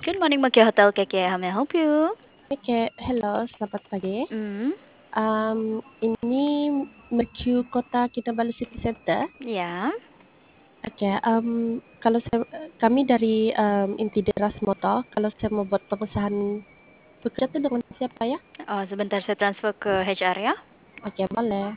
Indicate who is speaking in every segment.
Speaker 1: Good morning, Makia Hotel KK. How may I help you?
Speaker 2: Oke, halo, selamat pagi.
Speaker 1: Hmm,
Speaker 2: Ini Mercu Kota Kinabalu City Center.
Speaker 1: ya.
Speaker 2: Oke, kami dari Intideras Motor. Kalau saya mau buat pemesanan bekerja tuh dengan siapa ya?
Speaker 1: Oh, sebentar saya transfer ke HR ya.
Speaker 2: Oke, boleh.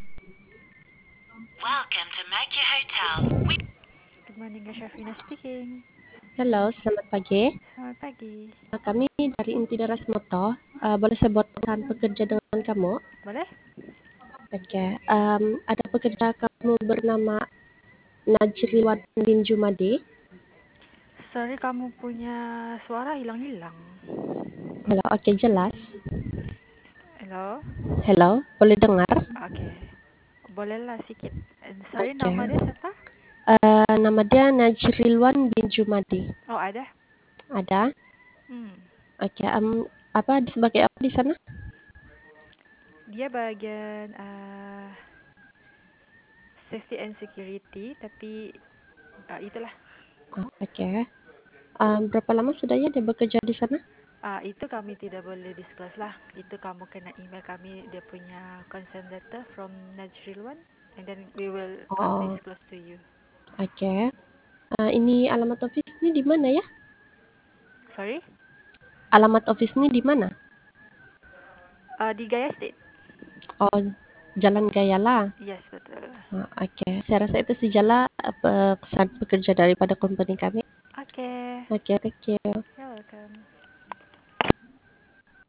Speaker 3: Welcome to Makia Hotel.
Speaker 4: Good morning, Shafina speaking.
Speaker 2: Halo, selamat pagi.
Speaker 4: Selamat pagi.
Speaker 2: Kami dari Intideras Motor. Boleh saya buat pemesanan pekerja dengan kamu?
Speaker 4: Boleh?
Speaker 2: Oke, ada pekerja kamu bernama Najriwan bin Jumadi.
Speaker 4: Sorry, kamu punya suara hilang-hilang.
Speaker 2: Halo, oke, jelas.
Speaker 4: Hello?
Speaker 2: Halo, boleh dengar?
Speaker 4: Okay. Bolehlah sikit. Sorry,
Speaker 2: Oke.
Speaker 4: nama dia siapa?
Speaker 2: Nama dia Najrilwan bin Jumadi.
Speaker 4: Oh, ada?
Speaker 2: Ada?
Speaker 4: Hmm.
Speaker 2: Oke, sebagai apa di sana?
Speaker 4: Dia bagian safety and security, tapi itulah.
Speaker 2: Oh, oke. Berapa lama sudah ya dia bekerja di sana?
Speaker 4: Itu kami tidak boleh disclose lah. Itu kamu kena email kami dia punya consent letter from Najrilwan, and then we will
Speaker 2: Oh,
Speaker 4: disclose to you.
Speaker 2: oke. Ini alamat office-nya di mana ya?
Speaker 4: Sorry?
Speaker 2: Alamat office-nya di mana?
Speaker 4: Di Gaya State.
Speaker 2: Oh, Jalan Gayala.
Speaker 4: Yes, betul.
Speaker 2: Oke. Saya rasa itu sejalan pesan pekerja daripada company kami.
Speaker 4: Okay.
Speaker 2: Oke, thank you.
Speaker 4: You're welcome.